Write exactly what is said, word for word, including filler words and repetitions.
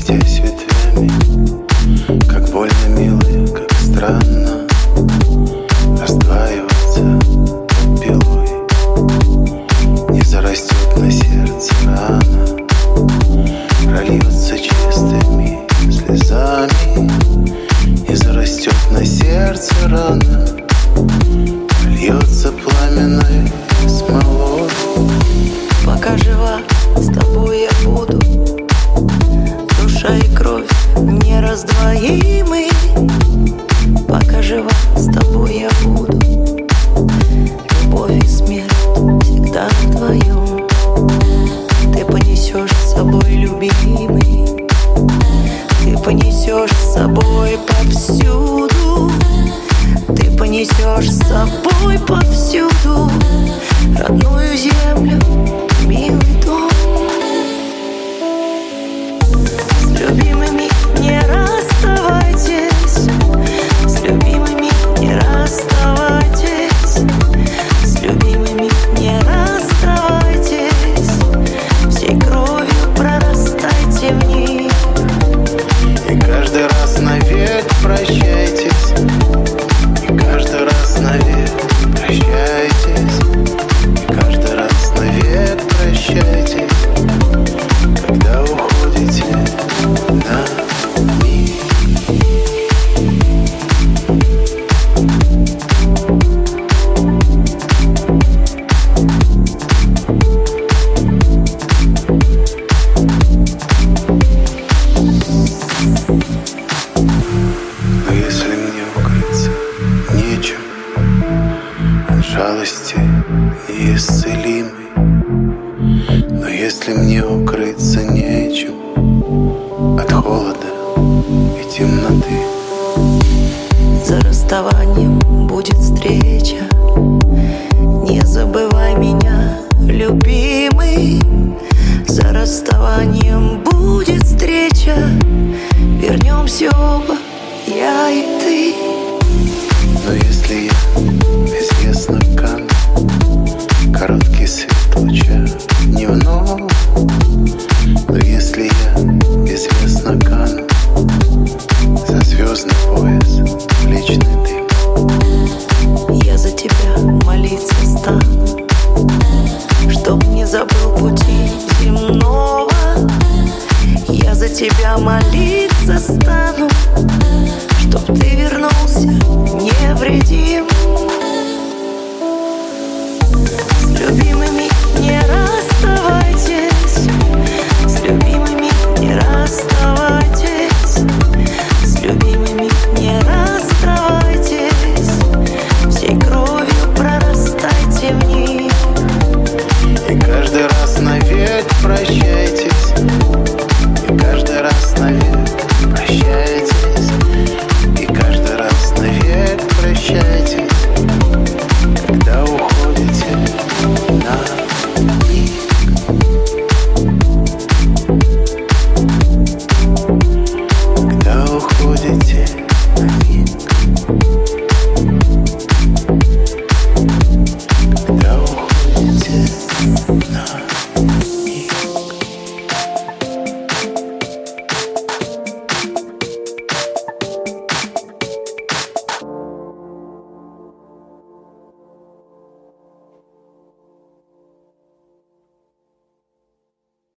сплетясь ветвями, как больно, мило, как странно раздваиваться под пилой. Не зарастет на сердце рана, прольется чистыми слезами. Не зарастет на сердце рана, прольется пламенной смолой. Пока жива, с тобой я буду. Душа и кровь нераздвоимы. Пока жива, с тобой я буду. Любовь и смерть всегда вдвоем. Ты понесешь с собой, любимый. Ты понесешь с собой повсюду. Ты понесешь с собой повсюду родную землю, милый дом. С любимыми не расставайтесь, с любимыми не расставайтесь, с любимыми не расставайтесь. Всей кровью прорастайте в них. И каждый раз навек прощайтесь. И каждый раз навек прощайтесь. И каждый раз навек прощайтесь, когда уходите на миг. Но если мне укрыться нечем от жалости неисцелимой, но если мне укрыться нечем от холода и темноты, за расставанием будет встреча. Не забывай меня, любимый. За расставанием будет встреча. Вернемся оба, я и ты. но если я безвестно кану, короткий свет луча дневного, но если я безвестно кану за звездный пояс в личный дым, я за тебя молиться стану, чтоб не забыл пути земного. Я за тебя молиться стану, чтоб ты вернулся невредим.